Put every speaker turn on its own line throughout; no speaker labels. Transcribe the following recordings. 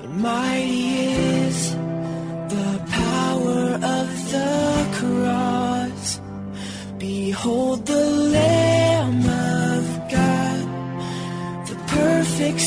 Mighty is the power of the cross. Behold the Lamb of God, the perfect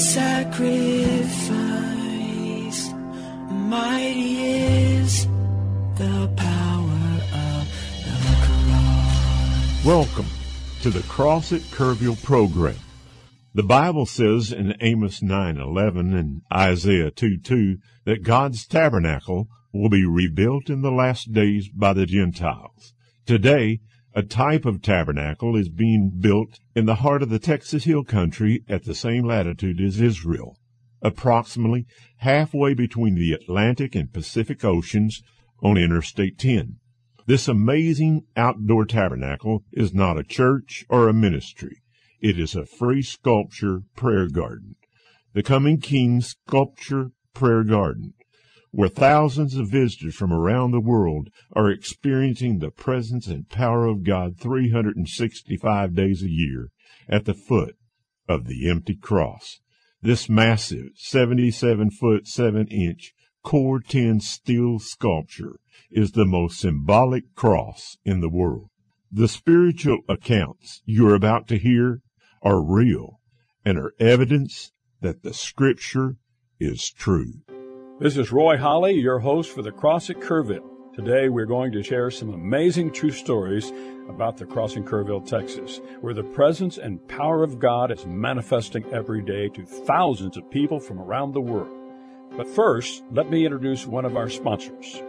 sacrifice. Mighty is the power of the cross.
Welcome to the Cross at Kerrville program. The Bible says in Amos 9:11 and Isaiah 2:2 that God's tabernacle will be rebuilt in the last days by the Gentiles. Today, a type of tabernacle is being built in the heart of the Texas Hill Country at the same latitude as Israel, approximately halfway between the Atlantic and Pacific Oceans on Interstate 10. This amazing outdoor tabernacle is not a church or a ministry. It is a free sculpture prayer garden, the Coming King Sculpture Prayer Garden, where thousands of visitors from around the world are experiencing the presence and power of God 365 days a year at the foot of the empty cross. This massive 77-foot 7-inch Core 10 steel sculpture is the most symbolic cross in the world. The spiritual accounts you're about to hear are real and are evidence that the Scripture is true.
This is Roy Holly, your host for the Cross at Kerrville. Today we're going to share some amazing true stories about the Cross in Kerrville, Texas, where the presence and power of God is manifesting every day to thousands of people from around the world. But first, let me introduce one of our sponsors.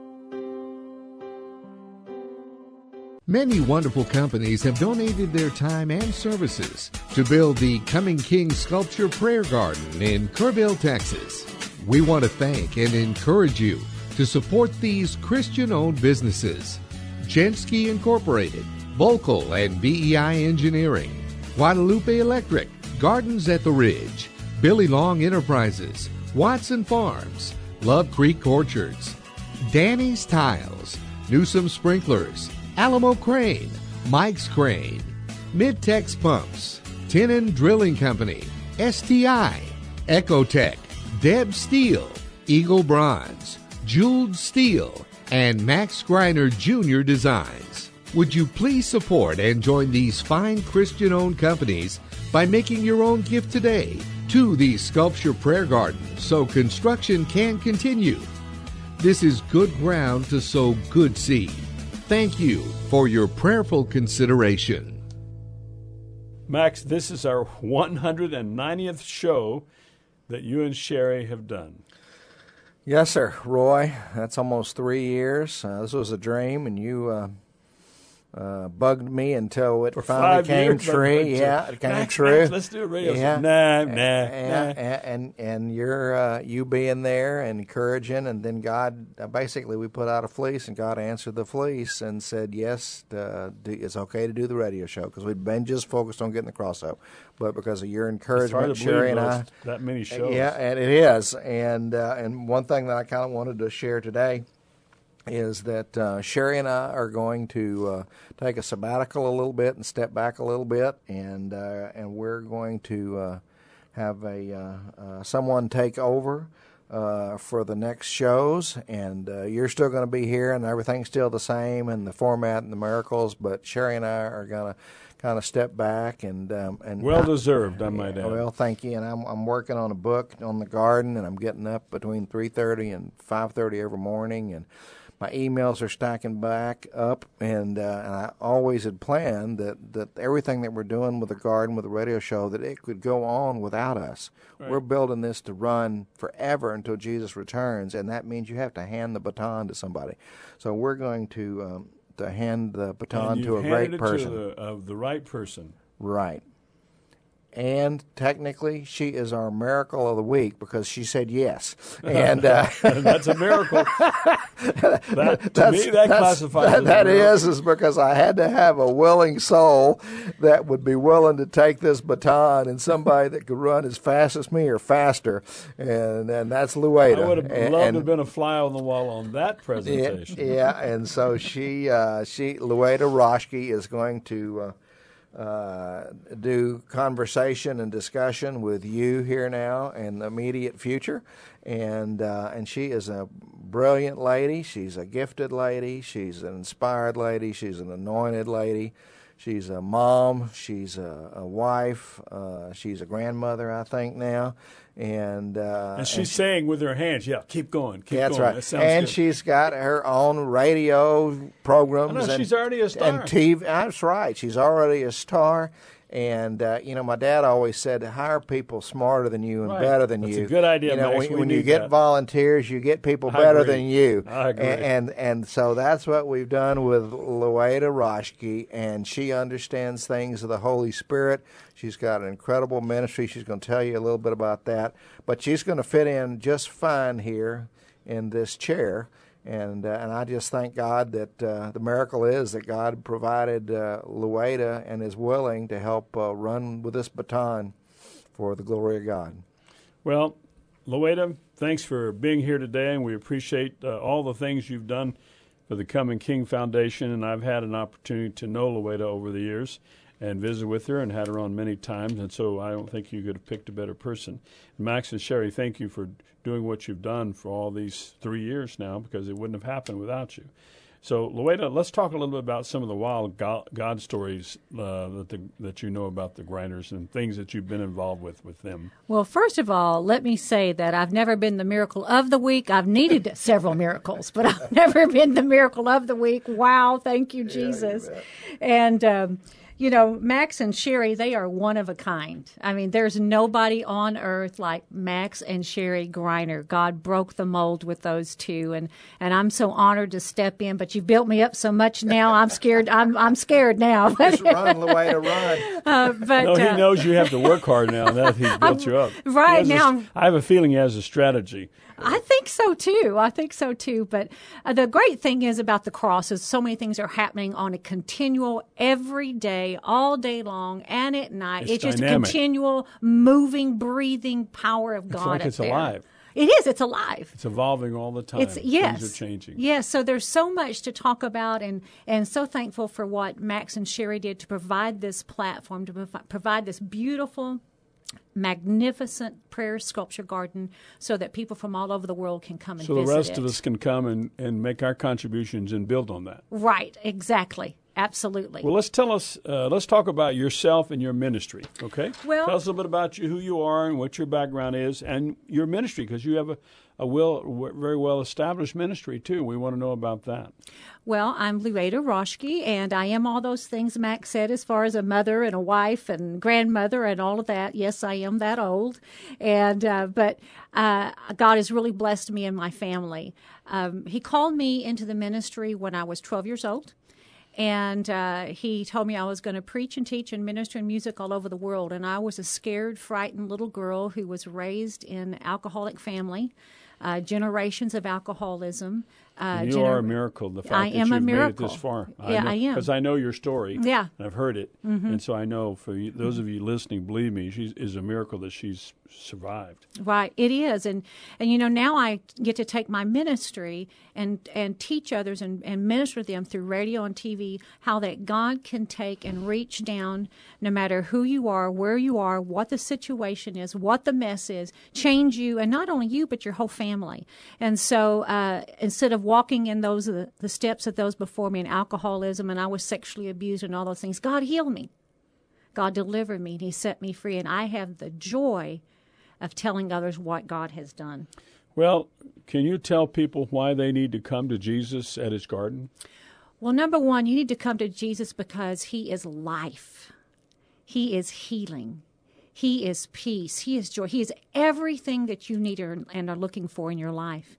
Many wonderful companies have donated their time and services to build the Coming King Sculpture Prayer Garden in Kerrville, Texas. We want to thank and encourage you to support these Christian-owned businesses: Jensky Incorporated, Volkel and BEI Engineering, Guadalupe Electric, Gardens at the Ridge, Billy Long Enterprises, Watson Farms, Love Creek Orchards, Danny's Tiles, Newsom Sprinklers, Alamo Crane, Mike's Crane, Midtex Pumps, Tenon Drilling Company, STI, Ecotech, Deb Steel, Eagle Bronze, Jeweled Steel, and Max Greiner Jr. Designs. Would you please support and join these fine Christian-owned companies by making your own gift today to the Sculpture Prayer Garden so construction can continue? This is good ground to sow good seed. Thank you for your prayerful consideration.
Max, this is our 190th show that you and Sherry have done.
Yes, sir, Roy. That's almost 3 years. This was a dream, and you bugged me until it finally came true. Yeah, it came true.
Let's do a radio.
Yeah.
Nah.
And you're you being there and encouraging, and then God, basically we put out a fleece, and God answered the fleece and said, yes, it's okay to do the radio show, because we'd been just focused on getting the cross up. But because of your encouragement, Sherry and I,
that many shows.
Yeah, and it is. And one thing that I kind of wanted to share today is that Sherry and I are going to take a sabbatical a little bit and step back a little bit, and we're going to have someone take over for the next shows, and you're still going to be here, and everything's still the same, and the format and the miracles, but Sherry and I are going to kind of step back and
well deserved, I might add.
Well, thank you. And I'm working on a book on the garden, and I'm getting up between 3:30 and 5:30 every morning, and my emails are stacking back up, and I always had planned that everything that we're doing with the garden, with the radio show, that it could go on without us. Right. We're building this to run forever until Jesus returns, and that means you have to hand the baton to somebody. So we're going to hand the baton to a great person.
To the right person.
Right. And technically, she is our miracle of the week because she said yes. And
that's a miracle. To me, that classifies as
that is because I had to have a willing soul that would be willing to take this baton, and somebody that could run as fast as me or faster. And that's Lueda.
I would have loved to have been a fly on the wall on that presentation.
Yeah, and so Lueda Roschke is going to do conversation and discussion with you here now and the immediate future. And she is a brilliant lady. She's a gifted lady. She's an inspired lady. She's an anointed lady. She's a mom. She's a wife. She's a grandmother, I think, now. And
she's saying with her hands, "Yeah, keep going, keep
that's
going."
right.
That sounds
and
good.
she's got her own radio programs.
I know,
and
she's already a star.
And TV. That's right. She's already a star. And my dad always said, hire people smarter than you and
Right.
better than
That's
you.
a good idea, Max.
When
We
you
need
get
that.
volunteers, you get people
I
better
agree.
than you.
I agree.
And so that's what we've done with Louetta Roschke, and she understands things of the Holy Spirit. She's got an incredible ministry. She's going to tell you a little bit about that. But she's going to fit in just fine here in this chair. And I just thank God that the miracle is that God provided Louetta and is willing to help run with this baton for the glory of God.
Well, Louetta, thanks for being here today, and we appreciate all the things you've done for the Coming King Foundation. And I've had an opportunity to know Louetta over the years and visit with her and had her on many times, and so I don't think you could have picked a better person. Max and Sherry, thank you for doing what you've done for all these 3 years now, because it wouldn't have happened without you. So, Louetta, let's talk a little bit about some of the wild God stories that you know about the Grinders and things that you've been involved with them.
Well, first of all, let me say that I've never been the miracle of the week. I've needed several miracles, but I've never been the miracle of the week. Wow, thank you, Jesus. And Max and Sherry, they are one of a kind. I mean, there's nobody on earth like Max and Sherry Greiner. God broke the mold with those two, and I'm so honored to step in. But you've built me up so much now. I'm scared. I'm scared now.
Just run, Louetta, run.
He knows you have to work hard now that he's built you up.
Right now,
I have a feeling he has a strategy.
I think so too. But the great thing is about the cross is so many things are happening on a continual, every day, all day long, and at night. It's just
dynamic.
a continual, moving, breathing power of God.
It's like
up
it's
there.
alive.
It is. It's alive.
It's evolving all the time.
Yes.
Things are changing.
Yes. So there's so much to talk about, and so thankful for what Max and Sherry did to provide this platform, to provide this beautiful, magnificent prayer sculpture garden so that people from all over the world can come and
So the
visit
rest
it.
of us can come and make our contributions and build on that.
Right, exactly. Absolutely.
Well, let's talk about yourself and your ministry, okay?
Well-
tell us a little bit about you, who you are and what your background is, and your ministry, because you have a very well-established ministry, too. We want to know about that.
Well, I'm Louetta Roschke, and I am all those things Max said as far as a mother and a wife and grandmother and all of that. Yes, I am that old. And but God has really blessed me and my family. He called me into the ministry when I was 12 years old. And he told me I was going to preach and teach and minister in music all over the world. And I was a scared, frightened little girl who was raised in an alcoholic family, generations of alcoholism.
You are a miracle, the fact
I
that
am a
you've made
miracle.
it this far.
Yeah, I am.
Because I know your story.
Yeah.
And I've heard it. Mm-hmm. And so I know, for you, those of you listening, believe me, she is a miracle that she's survived.
Right, it is, and now I get to take my ministry and teach others and minister to them through radio and TV how that God can take and reach down, no matter who you are, where you are, what the situation is, what the mess is, change you, and not only you but your whole family. And so instead of walking in those the steps of those before me in alcoholism, and I was sexually abused and all those things, God healed me, God delivered me, and He set me free, and I have the joy of telling others what God has done.
Well, can you tell people why they need to come to Jesus at His garden?
Well, number one, you need to come to Jesus because He is life. He is healing. He is peace. He is joy. He is everything that you need and are looking for in your life.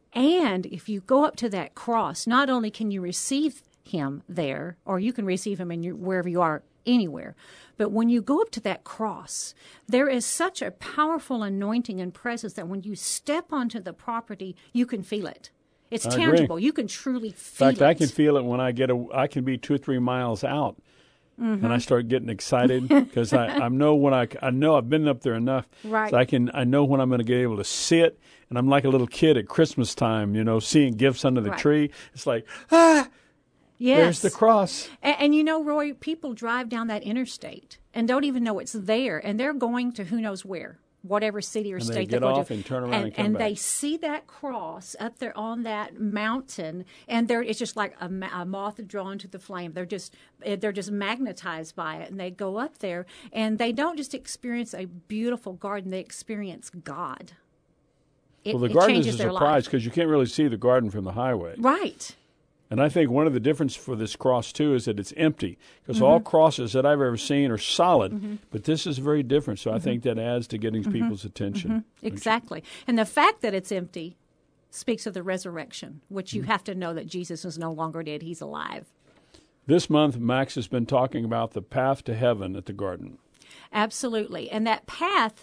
And if you go up to that cross, not only can you receive Him there, or you can receive Him wherever you are, anywhere. But when you go up to that cross, there is such a powerful anointing and presence that when you step onto the property, you can feel it. It's
I
tangible.
agree.
You can truly feel it.
In fact, I can feel it when I can be 2 or 3 miles out, and I start getting excited because I know I've been up there enough.
Right.
So I know when I'm going to get able to sit, and I'm like a little kid at Christmas time, seeing gifts under the
Right.
tree. It's like,
Yes.
There's the cross.
And you know, Roy, people drive down that interstate and don't even know it's there, and they're going to who knows where, whatever city or
And they
state
get
they're going
off
to.
and turn around and come back.
they see that cross up there on that mountain, and it's just like a moth drawn to the flame. They're just magnetized by it, and they go up there, and they don't just experience a beautiful garden; they experience God.
Well, the garden is a
changes their
surprise
life.
because you can't really see the garden from the highway.
Right.
And I think one of the differences for this cross, too, is that it's empty. Because
Mm-hmm.
all crosses that I've ever seen are solid, but this is very different. So I think that adds to getting people's attention.
Exactly. And the fact that it's empty speaks of the resurrection, which
Mm-hmm.
you have to know that Jesus is no longer dead. He's alive.
This month, Max has been talking about the path to heaven at the garden.
Absolutely. And that path,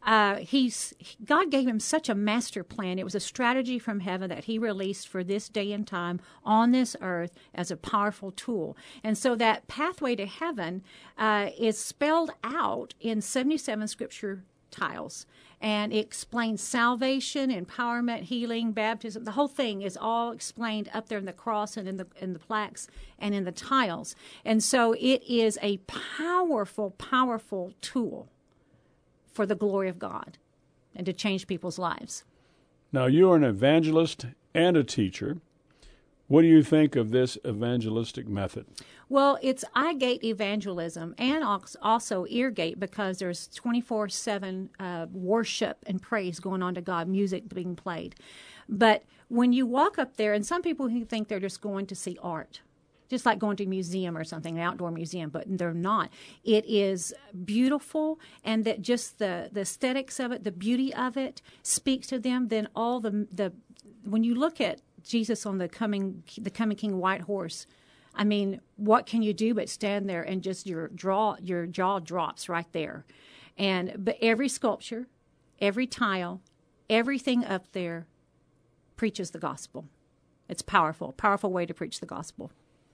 God gave him such a master plan. It was a strategy from heaven that he released for this day and time on this earth as a powerful tool. And so that pathway to heaven is spelled out in 77 scripture tiles. And it explains salvation, empowerment, healing, baptism. The whole thing is all explained up there in the cross and in the plaques and in the tiles. And so it is a powerful, powerful tool for the glory of God and to change people's lives.
Now, you are an evangelist and a teacher. What do you think of this evangelistic method?
Well, it's eye gate evangelism and also ear gate, because there's 24/7 worship and praise going on to God, music being played. But when you walk up there, and some people who think they're just going to see art, just like going to a museum or something, an outdoor museum, but they're not. It is beautiful, and that just the aesthetics of it, the beauty of it speaks to them. Then all the when you look at Jesus on the coming King white horse, I mean, what can you do but stand there and just your jaw drops right there. But every sculpture, every tile, everything up there preaches the gospel. It's powerful way to preach the gospel.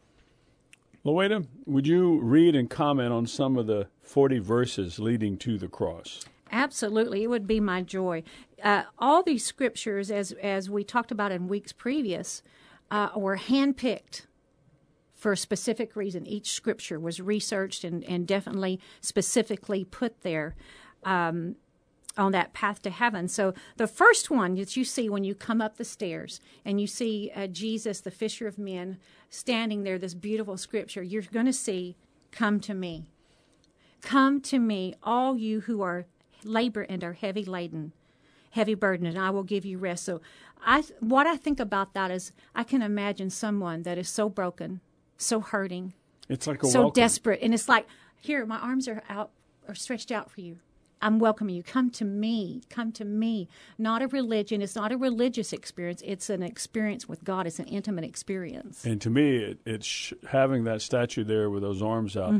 Loida, would you read and comment on some of the 40 verses leading to the cross?
Absolutely. It would be my joy. All these scriptures, as we talked about in weeks previous, were handpicked for a specific reason. Each scripture was researched and definitely specifically put there on that path to heaven. So the first one that you see when you come up the stairs and you see Jesus, the fisher of men, standing there, this beautiful scripture, you're going to see, "Come to me. Come to me, all you who are labor and are heavy laden, heavy burden, and I will give you rest." So what I think about that is I can imagine someone that is so broken, so hurting,
It's like a
so
welcome.
desperate, and it's like, here, my arms are stretched out for you. I'm welcoming you. Come to me. Come to me. Not a religion. It's not a religious experience. It's an experience with God. It's an intimate experience.
And to me, it's having that statue there with those arms out.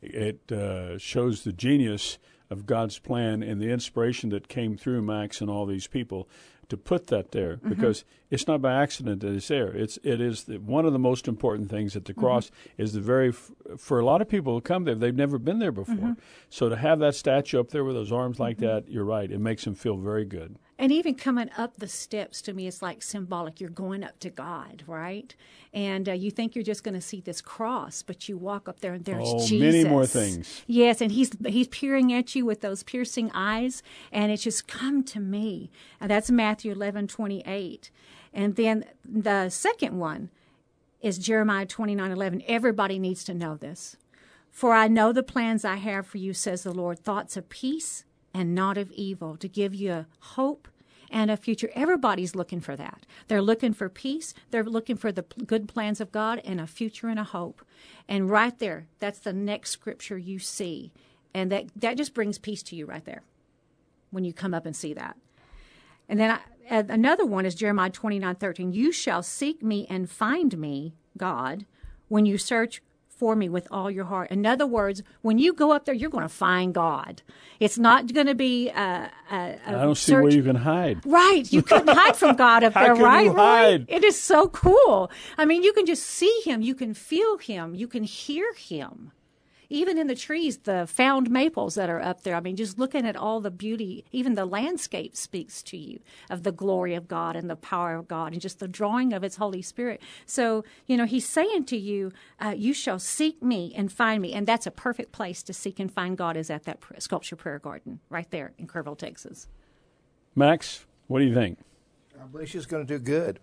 It shows the genius of God's plan and the inspiration that came through Max and all these people to put that there, because it's not by accident that it's there. It is one of the most important things at the cross is for a lot of people who come there, they've never been there before. So to have that statue up there with those arms like that, you're right, it makes them feel very good.
And even coming up the steps, to me, is like symbolic. You're going up to God, right? And you think you're just going to see this cross, but you walk up there and there's Jesus.
Many more things.
Yes, and he's peering at you with those piercing eyes, and it's just, "Come to me." And that's Matthew 11:28. And then the second one is Jeremiah 29:11. Everybody needs to know this. "For I know the plans I have for you, says the Lord, thoughts of peace and not of evil, to give you a hope and a future." Everybody's looking for that. They're looking for peace. They're looking for the good plans of God and a future and a hope. And right there, that's the next scripture you see. And that just brings peace to you right there when you come up and see that. And then another one is Jeremiah 29:13. "You shall seek me and find me, God, when you search for me with all your heart." In other words, when you go up there, you're going to find God. It's not going to be a
I don't see
search.
where you can hide.
Right. You couldn't hide from God up
How
there,
can
right?
you hide?
It is so cool. I mean, you can just see him. You can feel him. You can hear him. even in the trees, the found maples that are up there. I mean, just looking at all the beauty, even the landscape speaks to you of the glory of God and the power of God and just the drawing of its Holy Spirit. So, he's saying to you, you shall seek me and find me. And that's a perfect place to seek and find God, is at that Sculpture Prayer Garden right there in Kerrville, Texas.
Max, what do you think?
I believe she's going to do good.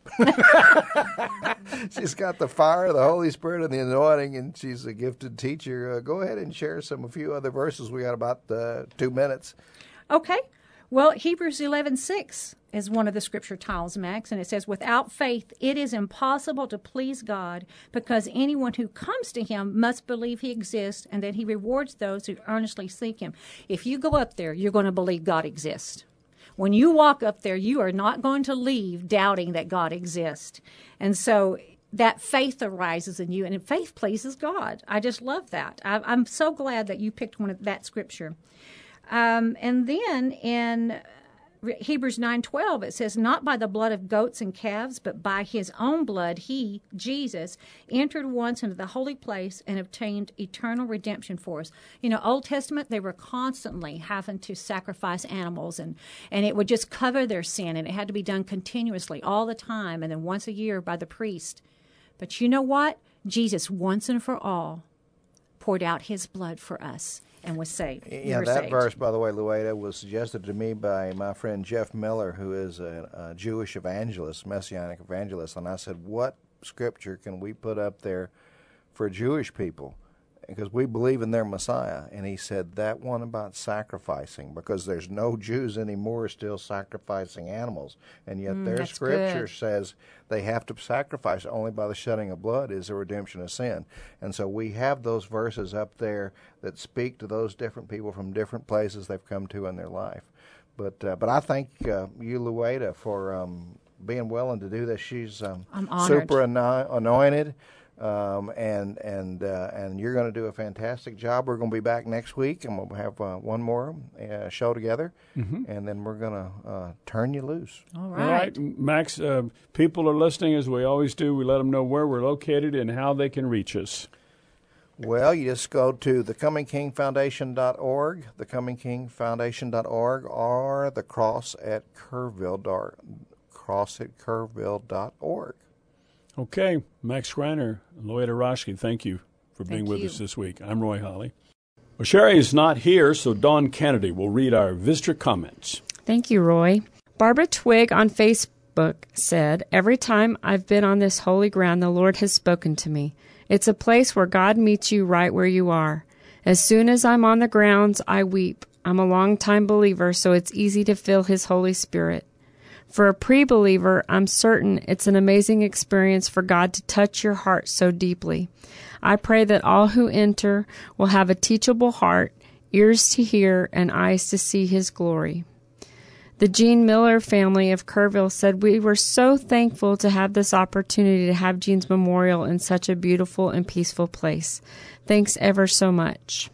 She's got the fire of the Holy Spirit and the anointing, and she's a gifted teacher. Go ahead and share a few other verses. We got about 2 minutes.
Okay. Well, Hebrews 11:6 is one of the scripture tiles, Max, and it says, without faith, it is impossible to please God, because anyone who comes to him must believe he exists and that he rewards those who earnestly seek him. If you go up there, you're going to believe God exists. When you walk up there, you are not going to leave doubting that God exists. And so that faith arises in you, and faith pleases God. I just love that. I'm so glad that you picked one of that scripture. And then in Hebrews 9:12, it says, not by the blood of goats and calves, but by his own blood, he, Jesus, entered once into the holy place and obtained eternal redemption for us. Old Testament, they were constantly having to sacrifice animals, and it would just cover their sin, and it had to be done continuously all the time, and then once a year by the priest. But you know what? Jesus, once and for all, poured out his blood for us and was saved.
Yeah, that verse, by the way, Lueda, was suggested to me by my friend Jeff Miller, who is a Jewish evangelist, Messianic evangelist. And I said, what scripture can we put up there for Jewish people? Because we believe in their Messiah. And he said that one about sacrificing, because there's no Jews anymore still sacrificing animals. And yet their scripture says they have to sacrifice. Only by the shedding of blood is the redemption of sin. And so we have those verses up there that speak to those different people from different places they've come to in their life. But I thank you, Lueda, for being willing to do this. She's super anointed. And you're going to do a fantastic job. We're going to be back next week, and we'll have one more show together, and then we're going to turn you loose.
All right.
Max, people are listening, as we always do. We let them know where we're located and how they can reach us.
Well, you just go to thecomingkingfoundation.org, thecomingkingfoundation.org, or the cross at Kerrville.org.
Okay, Max Greiner, Lueda Roschke, thank you for being with us this week. I'm Roy Holly. Well, Sherry is not here, so Dawn Kennedy will read our visitor comments.
Thank you, Roy. Barbara Twigg on Facebook said, every time I've been on this holy ground, the Lord has spoken to me. It's a place where God meets you right where you are. As soon as I'm on the grounds, I weep. I'm a long-time believer, so it's easy to feel His Holy Spirit. For a pre-believer, I'm certain it's an amazing experience for God to touch your heart so deeply. I pray that all who enter will have a teachable heart, ears to hear, and eyes to see His glory. The Jean Miller family of Kerrville said, we were so thankful to have this opportunity to have Jean's memorial in such a beautiful and peaceful place. Thanks ever so much.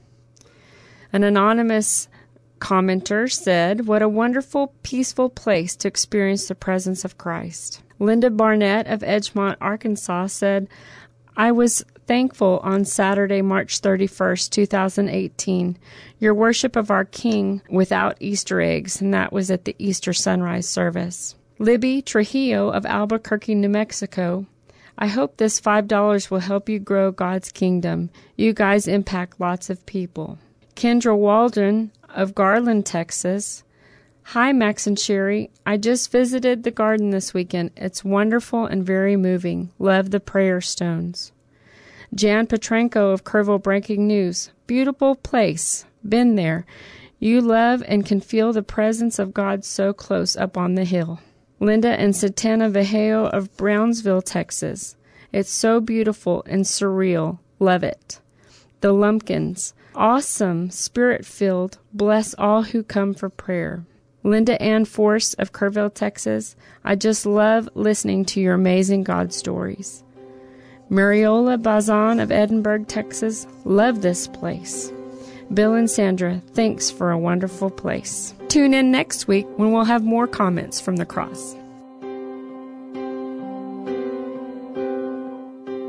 An anonymous commenter said, what a wonderful, peaceful place to experience the presence of Christ. Linda Barnett of Edgemont, Arkansas said, I was thankful on Saturday, March 31st, 2018, your worship of our King without Easter eggs, and that was at the Easter sunrise service. Libby Trujillo of Albuquerque, New Mexico, I hope this $5 will help you grow God's kingdom. You guys impact lots of people. Kendra Waldron of Garland, Texas. Hi, Max and Sherry. I just visited the garden this weekend. It's wonderful and very moving. Love the prayer stones. Jan Petrenko of Kerrville Breaking News. Beautiful place. Been there. You love and can feel the presence of God so close up on the hill. Linda and Satana Vejeo of Brownsville, Texas. It's so beautiful and surreal. Love it. The Lumpkins. Awesome, spirit-filled, bless all who come for prayer. Linda Ann Force of Kerrville, Texas, I just love listening to your amazing God stories. Mariola Bazan of Edinburgh, Texas, love this place. Bill and Sandra, thanks for a wonderful place. Tune in next week when we'll have more comments from the cross.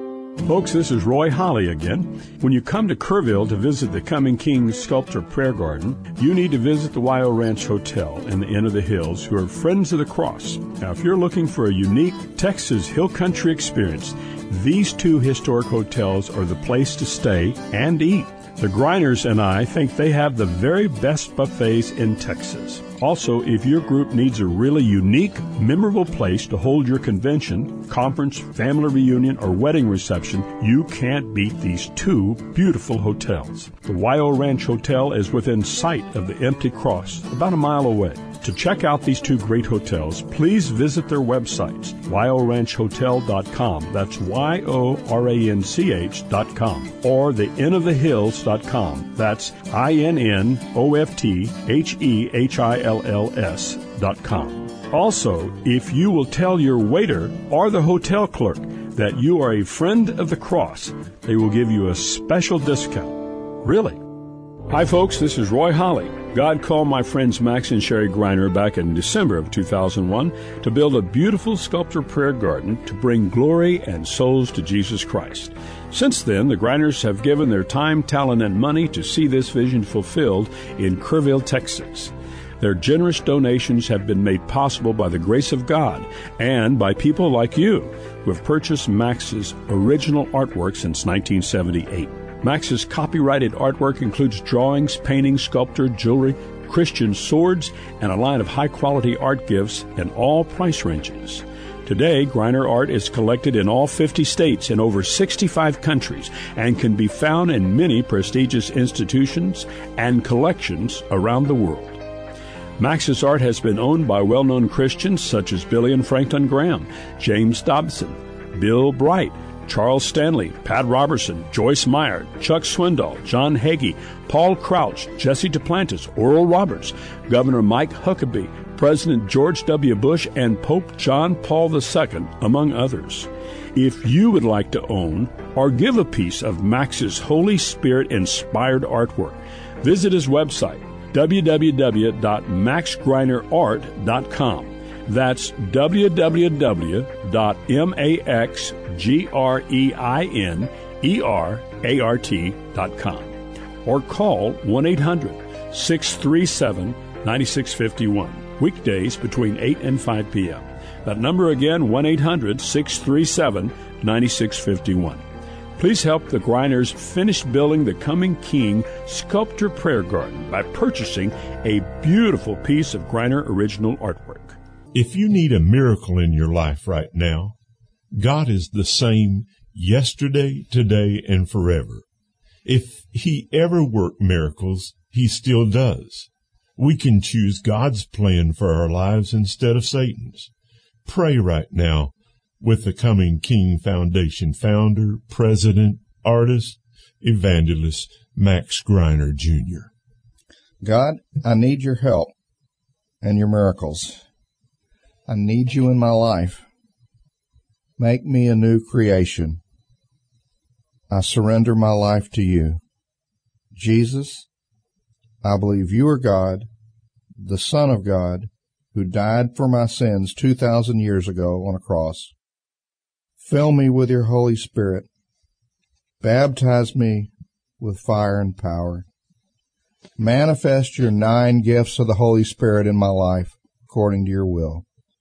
Folks, this is Roy Holly again. When you come to Kerrville to visit the Coming King Sculpture Prayer Garden, you need to visit the Wyo Ranch Hotel and the Inn of the Hills, who are Friends of the Cross. Now, if you're looking for a unique Texas Hill Country experience, these two historic hotels are the place to stay and eat. The Greiners and I think they have the very best buffets in Texas. Also, if your group needs a really unique, memorable place to hold your convention, conference, family reunion, or wedding reception, you can't beat these two beautiful hotels. The Wyo Ranch Hotel is within sight of the Empty Cross, about a mile away. To check out these two great hotels, please visit their websites, wyoranchhotel.com, that's YORANCH.com, or the inofthehills.com, that's INNOFTHEHILLS.com. Also, if you will tell your waiter or the hotel clerk that you are a friend of the cross, they will give you a special discount. Really. Hi, folks. This is Roy Holly. God called my friends Max and Sherry Greiner back in December of 2001 to build a beautiful sculpture prayer garden to bring glory and souls to Jesus Christ. Since then, the Greiners have given their time, talent, and money to see this vision fulfilled in Kerrville, Texas. Their generous donations have been made possible by the grace of God and by people like you who have purchased Max's original artwork since 1978. Max's copyrighted artwork includes drawings, paintings, sculpture, jewelry, Christian swords, and a line of high-quality art gifts in all price ranges. Today, Greiner art is collected in all 50 states in over 65 countries and can be found in many prestigious institutions and collections around the world. Max's art has been owned by well-known Christians such as Billy and Franklin Graham, James Dobson, Bill Bright, Charles Stanley, Pat Robertson, Joyce Meyer, Chuck Swindoll, John Hagee, Paul Crouch, Jesse Duplantis, Oral Roberts, Governor Mike Huckabee, President George W. Bush, and Pope John Paul II, among others. If you would like to own or give a piece of Max's Holy Spirit-inspired artwork, visit his website, www.maxgreinerart.com. That's www.maxgreinerart.com. Or call 1-800-637-9651. Weekdays between 8 and 5 p.m. That number again, 1-800-637-9651. Please help the Greiners finish building the Coming King Sculpture Prayer Garden by purchasing a beautiful piece of Greiner original artwork.
If you need a miracle in your life right now, God is the same yesterday, today, and forever. If He ever worked miracles, He still does. We can choose God's plan for our lives instead of Satan's. Pray right now with the Coming King Foundation founder, president, artist, evangelist, Max Greiner, Jr.
God, I need your help and your miracles. I need you in my life. Make me a new creation. I surrender my life to you. Jesus, I believe you are God, the Son of God, who died for my sins 2,000 years ago on a cross. Fill me with your Holy Spirit. Baptize me with fire and power. Manifest your 9 gifts of the Holy Spirit in my life according to your will.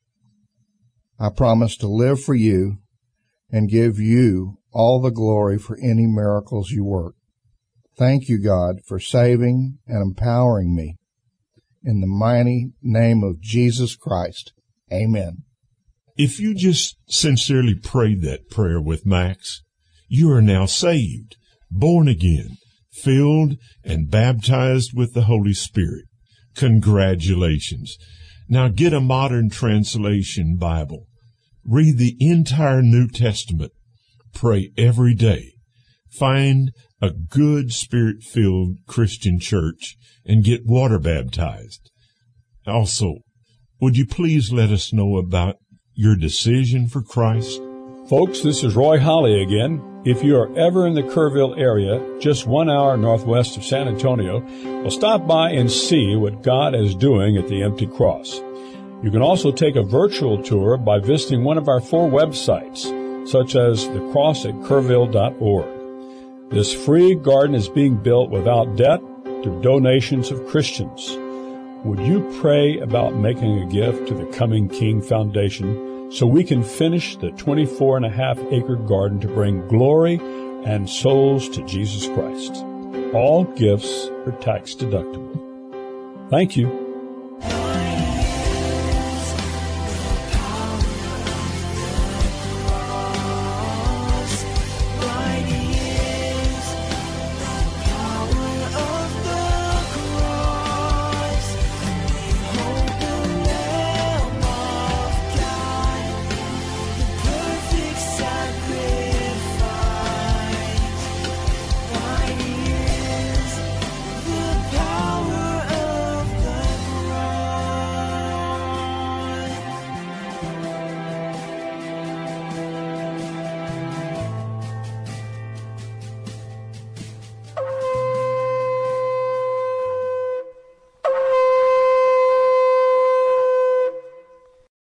I promise to live for you and give you all the glory for any miracles you work. Thank you, God, for saving and empowering me. In the mighty name of Jesus Christ, amen.
If you just sincerely prayed that prayer with Max, you are now saved, born again, filled and baptized with the Holy Spirit. Congratulations. Now get a modern translation Bible. Read the entire New Testament. Pray every day. Find a good Spirit-filled Christian church and get water baptized. Also, would you please let us know about your decision for Christ?
Folks, this is Roy Holly again. If you are ever in the Kerrville area, just 1 hour northwest of San Antonio, well, stop by and see what God is doing at the Empty Cross. You can also take a virtual tour by visiting one of our 4 websites, such as the cross at Kerrville.org. This free garden is being built without debt through donations of Christians. Would you pray about making a gift to the Coming King Foundation so we can finish the 24.5-acre garden to bring glory and souls to Jesus Christ? All gifts are tax deductible. Thank you.